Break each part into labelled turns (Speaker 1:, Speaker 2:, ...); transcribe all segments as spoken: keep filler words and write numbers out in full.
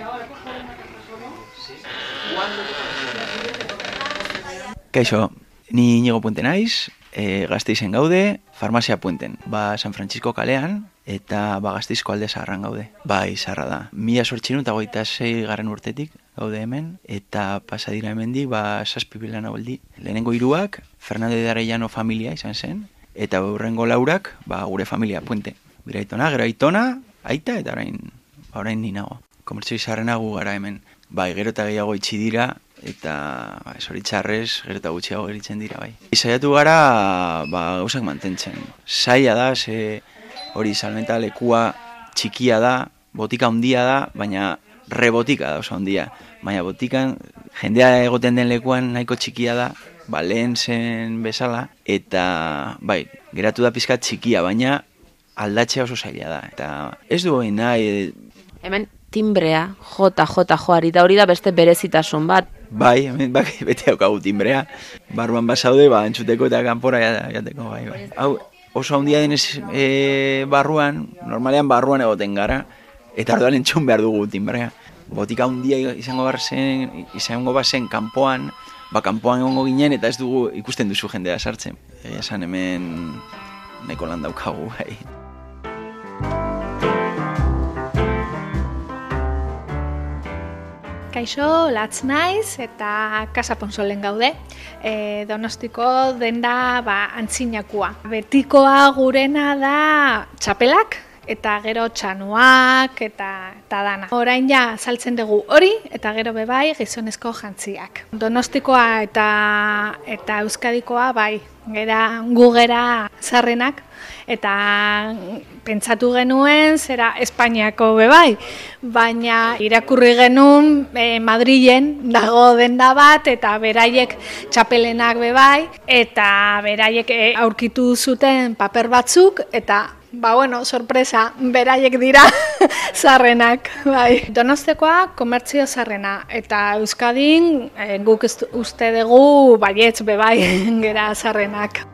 Speaker 1: Kaixo, ni Iñigo Puente naiz, e, Gasteizen gaude, Farmazia Puenten, ba San Francisco kalean, eta ba Gasteizko alde zaharran gaude. Bai, zaharra da. Mila zortziehun eta hogeita sei garren urtetik gaude hemen, eta pasa dira hemendik ba zazpi bilan haueldi. Lehenengo hiruak Fernando de Arellano familia izan zen, eta hurrengo laurak ba gure familia Puente. Bira aitona, gero aitona, aita eta orain, ba, orain ni nago. Komertzio izarrena gu gara hemen. Bai, gero eta gehiago itxi dira, eta ba, zoritxarrez, gero eta gutxiago geritzen dira, bai. Saiatu gara, ba, gauzak mantentzen. Zaila da, ze hori salmenta lekua txikia da, botika handia da, baina rebotika da oso handia. Baina botikan, jendea egoten den lekuan nahiko txikia da, ba, lehen zen bezala, eta bai, geratu da pizkat txikia, baina aldatzea oso zaila da. Eta ez du hori nahi...
Speaker 2: Hemen timbrea, jota, jota, joari, da hori da beste berezitasun bat.
Speaker 1: Bai, hemen bak, bete haukagu timbrea. Barruan basaude, ba, entzuteko eta kanpora jateko, bai, bai. Hau, oso handia denez e, barruan, normalean barruan egoten gara, eta orduan entzun behar dugu timbrea. Botika handia izango bar zen, izango bazen kanpoan, ba, kanpoan egongo ginen, eta ez dugu ikusten duzu jendea sartzen. Egia esan hemen nahiko lan daukagu, bai.
Speaker 3: Kaixo, latz naiz eta Casa Ponsolen gaude. E, Donostiko denda ba, antzinakua. Betikoa gurena da txapelak eta gero txanuak eta, eta dana. Orain ja saltzen dugu hori eta gero bebai gizonezko jantziak. Donostikoa eta, eta Euskadikoa bai, gera, gu gera zarrenak. Eta pentsatu genuen zera Espainiako bebai, baina irakurri genuen e, Madrilen dago denda bat eta beraiek txapelenak bebai, eta beraiek e, aurkitu zuten paper batzuk, eta ba bueno, sorpresa, beraiek dira zarrenak. Bai. Donostekoa komertzio zarrena, eta Euskadin e, guk uste dugu baietz bebai gera zarrenak.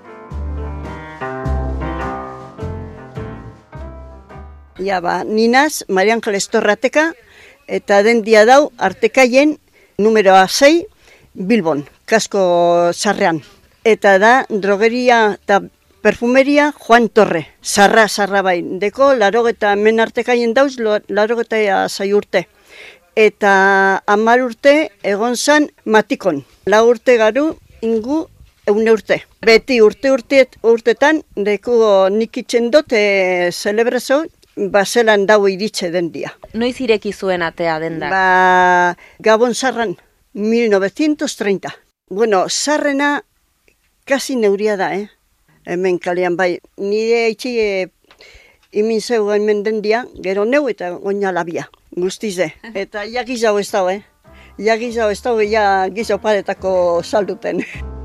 Speaker 4: Ja, ba, ninaz, Maria Angeles Torrateka, eta den dia dau, Artekaien, numeroa sei, Bilbon, kasko zarrean. Eta da, drogeria eta perfumeria Juan Torre, zarra, zarra bai. Deko, larogeta, men Artekaien dauz, larogeta zai urte. Eta hamar urte, egon zan, Matikon. La urte garu, ingu, eune urte. Beti urte urteet, urtetan, deko nik itxen dut, e, celebrazio, bazelan dau iritxe den dia.
Speaker 2: Noiz ireki zuen atea denda?
Speaker 4: Ba, Gabon zarran, mil novecientos treinta. Bueno, zarrena kasi neuria da, eh? Hemen kalean bai, nire itxi e, imin zeu hemen den dia, gero neu eta goina labia, guztize. Eta ja gizau ez dau, eh? Ja gizau ez dau, ja gizau paretako salduten.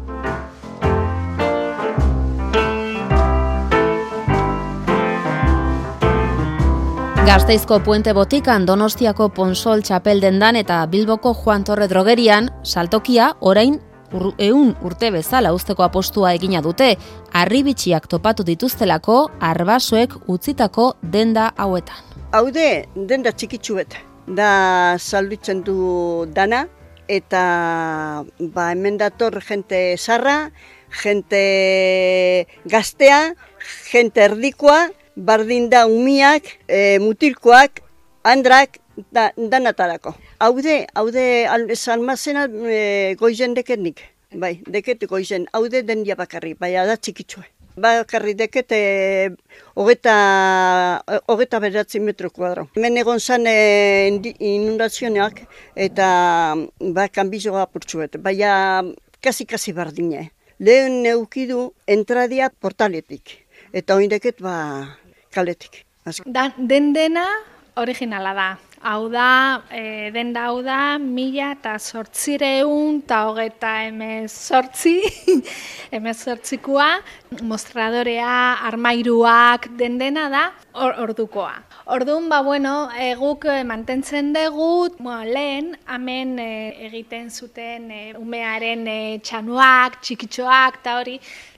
Speaker 2: Gasteizko Puente Botikan, Donostiako Ponsol txapeldendan eta Bilboko Juan Torre drogerian, saltokia orain ur, eun urte bezala uzteko apostua egina dute, harribitxiak topatu dituztelako arbasoek utzitako denda hauetan.
Speaker 4: Haude, denda txikitsuet, da saldutzen du dana, eta ba, hemen dator jente zarra, jente gaztea, jente erdikoa, bardin da umiak, e, mutilkoak, andrak, da, danatarako. Haude, haude almazena e, goizen deket nik, bai, deket goizen, haude den ja bakarri, bai, da txikitsue. Bakarri deket e, hogeta, hogeta beratzi metro kuadro. Hemen egon zan e, inundazioak eta ba, kanbizoa apurtzuet, baina kasi-kasi bardine. Lehen neukidu entradia portaletik, eta oindeket ba, kaletik.
Speaker 3: Da, den dena originala da. Hau da, e, denda hau da, mila eta zortzireun eta hogeta emez zortzi, emez zortzikoa, mostradorea, armairuak, den dena da, or, ordukoa. Orduan, ba, bueno, e, guk mantentzen dugu, bueno, lehen, hemen e, egiten zuten e, umearen e, txanuak, txikitxoak, eta hori,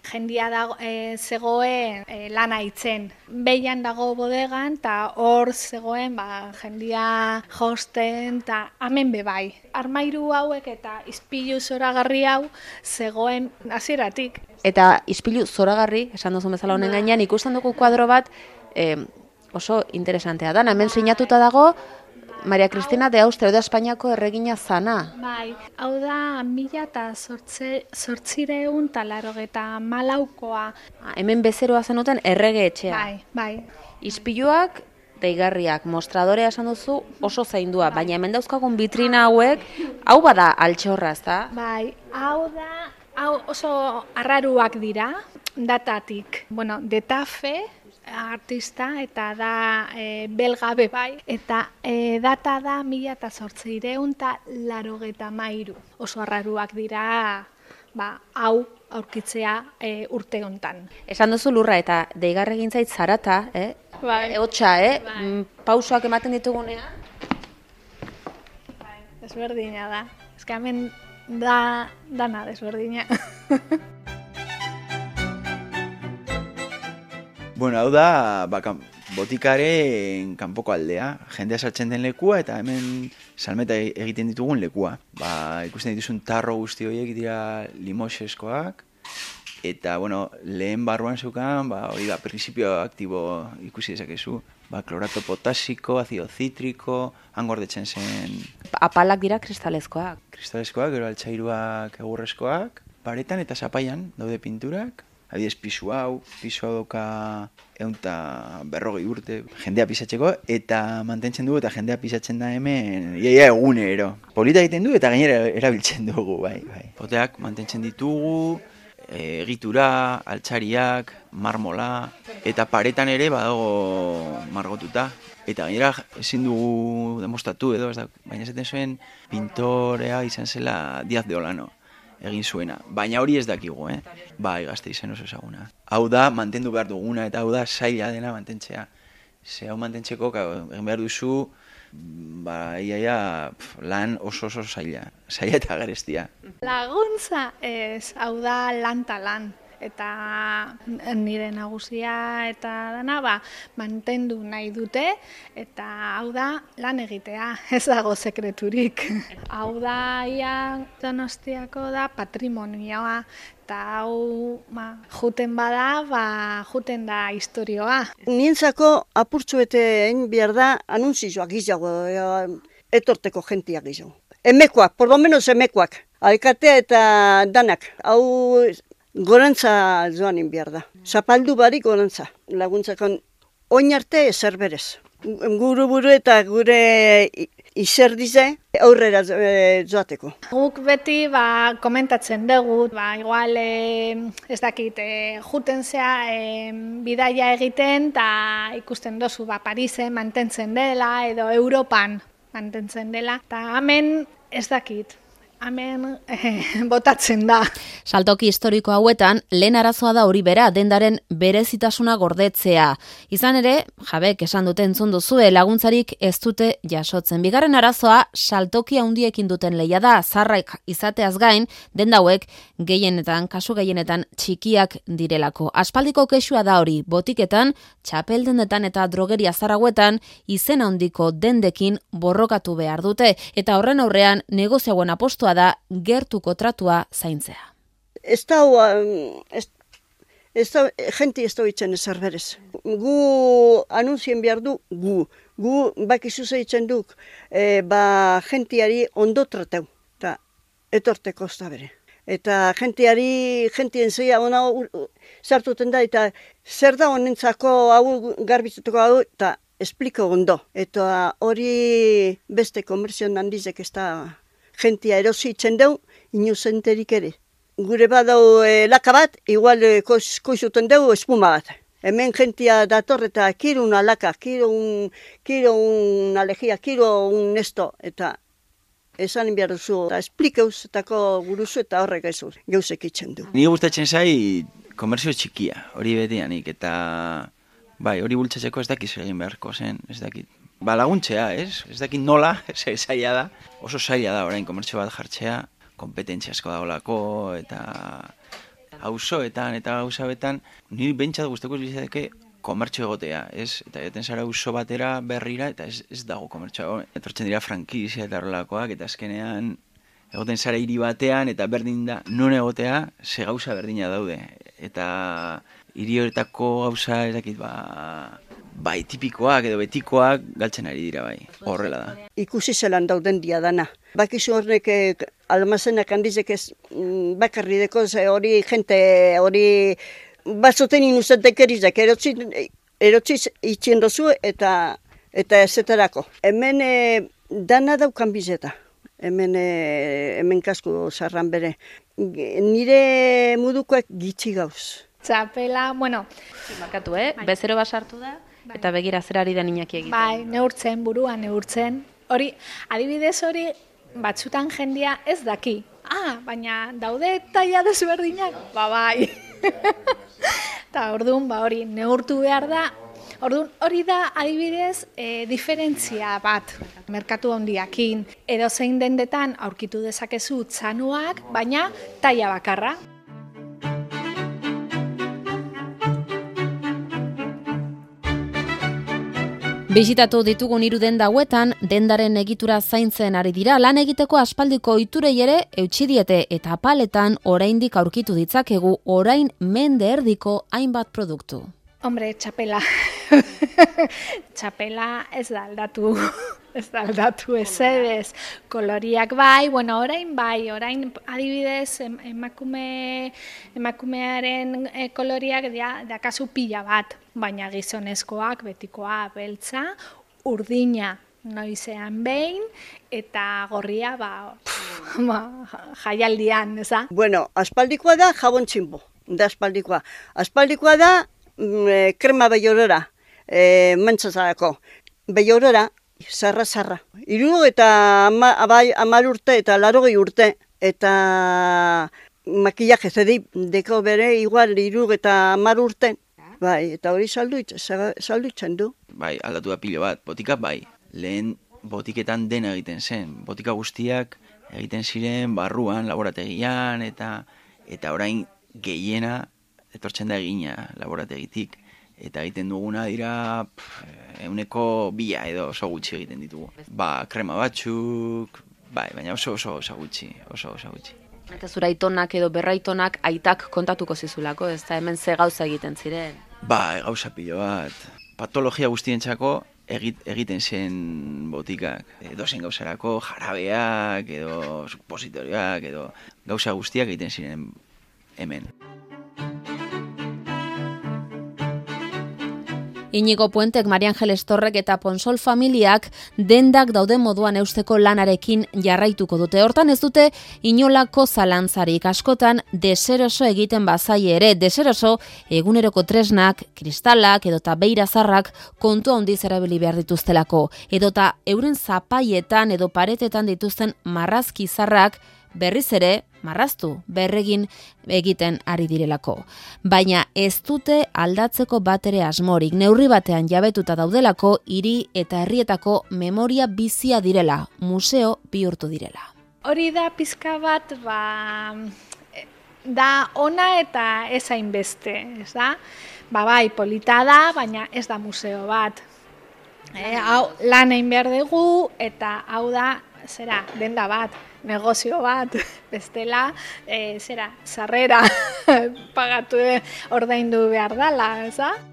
Speaker 3: jendia dago, e, zegoen e, lana itzen. Behian dago bodegan, eta hor zegoen ba, jendia josten, eta hemen bebai. Armairu hauek eta izpilu zoragarri hau zegoen hasieratik.
Speaker 2: Eta izpilu zoragarri, esan duzun bezala honen gainean, ikusten dugu kuadro bat eh, oso interesantea da. Hemen sinatuta dago, Maria Cristina de Austria, da Espainiako erregina zana.
Speaker 3: Bai, hau da mila eta zortzireun talarogeta malaukoa.
Speaker 2: Hemen bezeroa zenuten errege etxea.
Speaker 3: Bai, bai.
Speaker 2: Izpiluak deigarriak, mostradorea esan duzu oso zaindua, baina hemen dauzkagun vitrina hauek, hau bada altxorra, ezta?
Speaker 3: Bai, hau da, hau oso arraruak dira, datatik. Bueno, Detafe, artista, eta da e, belgabe bai, eta e, data da mila eta zortzireun eta larogeta mairu. Oso arraruak dira, ba, hau aurkitzea e, urte hontan.
Speaker 2: Esan duzu lurra eta deigarri egin zait zarata, eh?
Speaker 3: Bai.
Speaker 2: Hotxa, eh?
Speaker 3: Bai.
Speaker 2: Pausoak ematen ditugunean.
Speaker 3: Bai, desberdina da. Ez que hemen da, dana desberdina.
Speaker 1: Bueno, hau da, ba, botikaren kanpoko aldea, jendea sartzen den lekua eta hemen salmeta egiten ditugun lekua. Ba, ikusten dituzun tarro guzti horiek dira limoxeskoak, eta, bueno, lehen barruan zeukan, ba, hori da, prinsipio aktibo ikusi dezakezu. Ba, klorato potasiko, azido zitriko, angordetzen zen...
Speaker 2: Apalak dira kristalezkoak.
Speaker 1: Kristalezkoak, gero altxairuak egurrezkoak, paretan eta zapaian daude pinturak. Adibidez, pisu hau, pisu hau doka eunta berrogei urte jendea pisatzeko, eta mantentzen dugu eta jendea pisatzen da hemen iaia egunero. Polita egiten du eta gainera erabiltzen dugu, bai, bai. Poteak mantentzen ditugu, e, egitura, altxariak, marmola, eta paretan ere badago margotuta. Eta gainera ezin dugu demostratu edo, ez da, baina esaten zuen pintorea izan zela Diaz de Olano egin zuena, baina hori ez dakigu, eh? Bai, Gasteizen oso ezaguna. Hau da, mantendu behar duguna, eta hau da, zaila dena mantentzea. Ze hau mantentzeko, egin behar duzu, ba, iaia, lan oso oso zaila, zaila eta garestia.
Speaker 3: Laguntza ez, hau da lan ta lan. Eta nire nagusia eta dana, ba, mantendu nahi dute, eta hau da lan egitea, ez dago sekreturik. Hau da, ia, Donostiako da patrimonioa, eta hau, ba, juten bada, ba, juten da historioa.
Speaker 4: Nientzako apurtzuete egin behar da anunzioak gizago, etorteko jentia gizago. Emekoak, por lo menos emekoak, alkatea eta danak, hau... Gorantza joan behar da. Zapaldu barik gorantza. Laguntzakon oin arte ezer berez. Guru buru eta gure izer dize aurrera joateko.
Speaker 3: Guk beti ba, komentatzen dugu, ba, igual e, ez dakit, e, juten zea e, bidaia egiten eta ikusten dozu ba, Parisen mantentzen dela edo Europan mantentzen dela. Eta hemen ez dakit. Hemen eh, botatzen da.
Speaker 2: Saltoki historiko hauetan, lehen arazoa da hori bera, dendaren berezitasuna gordetzea. Izan ere, jabek esan dute entzun duzue, laguntzarik ez dute jasotzen. Bigarren arazoa, saltoki handiekin duten lehia da, zarraik izateaz gain, denda hauek gehienetan, kasu gehienetan txikiak direlako. Aspaldiko kexua da hori, botiketan, txapeldendetan eta drogeria zarraguetan, izen handiko dendekin borrokatu behar dute. Eta horren aurrean, negoziagoen apostua da gertuko tratua zaintzea.
Speaker 4: Ez da, ez, ez da, jenti ez da itzen ezer berez. Gu anunzien behar du, gu. Gu bakizu zeitzen duk, e, ba jentiari ondo trateu, eta etorteko ez da bere. Eta jentiari, jentien zeia ona sartuten da, eta zer da honentzako hau garbitzutuko hau, eta espliko ondo. Eta hori beste komerzion handizek ez da jentia erositzen deu, inuzenterik ere. Gure badau e, laka bat, igual e, koizuten deu espuma bat. Hemen jentia dator eta kiro una laka, kiro un, kiro un alejia, kiro un nesto. Eta esan behar duzu, eta esplikeuz etako guruzu eta horrek ez gauzek itzen du.
Speaker 1: Ni gustatzen zai komerzio txikia, hori betianik, eta bai, hori bultzatzeko ez dakiz egin beharko zen, ez dakit. Ba, laguntzea, ez? Ez dakit nola, zaila da. Oso zaila da orain komertzio bat jartzea, kompetentzia asko dagoelako, eta auzoetan eta gauza betan, niri bentsat guzteko izateke komertxo egotea, ez? Eta jaten zara auzo batera berrira, eta ez, ez dago komertxo. Etortzen dira frankizia eta horrelakoak, eta azkenean egoten zara hiri batean, eta berdin da, non egotea, ze gauza berdina daude. Eta hiri horretako gauza, ez dakit, ba, bai tipikoak edo betikoak galtzen ari dira bai, horrela da.
Speaker 4: Ikusi zelan dauden dia dana. Bakizu horrek eh, almazenak handizek ez mm, bakarri deko, ze hori jente, hori batzoten inuzentekerizak, erotzi, erotzi itxien dozu eta, eta ezetarako. Hemen eh, dana daukan bizeta. Hemen, e, hemen kasko zarran bere. Nire mudukoak gitxi gauz.
Speaker 3: Txapela, bueno...
Speaker 2: Markatu, eh? Bai. Bezero basartu da, bai. Eta begira zerari da Iñaki egiten.
Speaker 3: Bai, neurtzen, burua neurtzen. Hori, adibidez hori, batzutan jendia ez daki. Ah, baina daude taia desberdinak? Ba, bai. Eta orduan, ba, hori, neurtu behar da. Orduan, hori da adibidez e, diferentzia bat merkatu handiakin. Edo zein dendetan aurkitu dezakezu txanuak, baina taila bakarra.
Speaker 2: Bisitatu ditugun hiru denda hauetan, dendaren egitura zaintzen ari dira, lan egiteko aspaldiko ohiturei ere eutsi diete eta apaletan oraindik aurkitu ditzakegu orain mende erdiko hainbat produktu.
Speaker 3: Hombre, txapela. Txapela ez da aldatu, ez da aldatu ez ebez. Koloriak bai, bueno, orain bai, orain adibidez emakume, emakumearen koloriak dakazu pila bat, baina gizonezkoak, betikoa, beltza, urdina noizean behin, eta gorria, ba, ba jaialdian, ez da?
Speaker 4: Bueno, aspaldikoa da jabon txinbo, da aspaldikoa. Aspaldikoa da mm, krema behiorora. E, mantzazarako. Behiorora, zarra-zarra. Iru eta ama, abai, amar urte eta larogei urte. Eta makillaje zedi deko bere igual iru eta amar urte. Bai, eta hori salduitzen du.
Speaker 1: Bai, aldatu da pilo bat. Botika bai. Lehen botiketan dena egiten zen. Botika guztiak egiten ziren barruan, laborategian, eta eta orain gehiena etortzen da egina laborategitik. Eta egiten duguna dira ehuneko bia edo oso gutxi egiten ditugu. Ba, krema batzuk, bai, baina oso oso oso gutxi, oso oso gutxi.
Speaker 2: Eta zura aitonak edo berraitonak aitak kontatuko zizulako, ez da hemen ze gauza egiten ziren?
Speaker 1: Ba, gauza pilo bat. Patologia guztientzako egit, egiten zen botikak. Edozein gauzarako jarabeak edo supositorioak edo gauza guztiak egiten ziren hemen.
Speaker 2: Iñigo Puentek, Maria Angeles Torrek eta Ponsol familiak dendak dauden moduan eusteko lanarekin jarraituko dute. Hortan ez dute inolako zalantzarik, askotan deseroso egiten bazaie ere. Deseroso eguneroko tresnak, kristalak edota beirazarrak kontu handiz erabili behar dituztelako. Edota euren zapaietan edo paretetan dituzten marrazkizarrak berriz ere marraztu, berregin egiten ari direlako. Baina ez dute aldatzeko batere asmorik, neurri batean jabetuta daudelako hiri eta herrietako memoria bizia direla, museo bihurtu direla.
Speaker 3: Hori da pizka bat, ba, da ona eta ez hainbeste, ez da? Ba bai, polita da, baina ez da museo bat. E, hau lan egin behar dugu eta hau da, zera, denda bat, negozio bat, bestela, e, zera, sarrera pagatu ordaindu behar dala, ez da?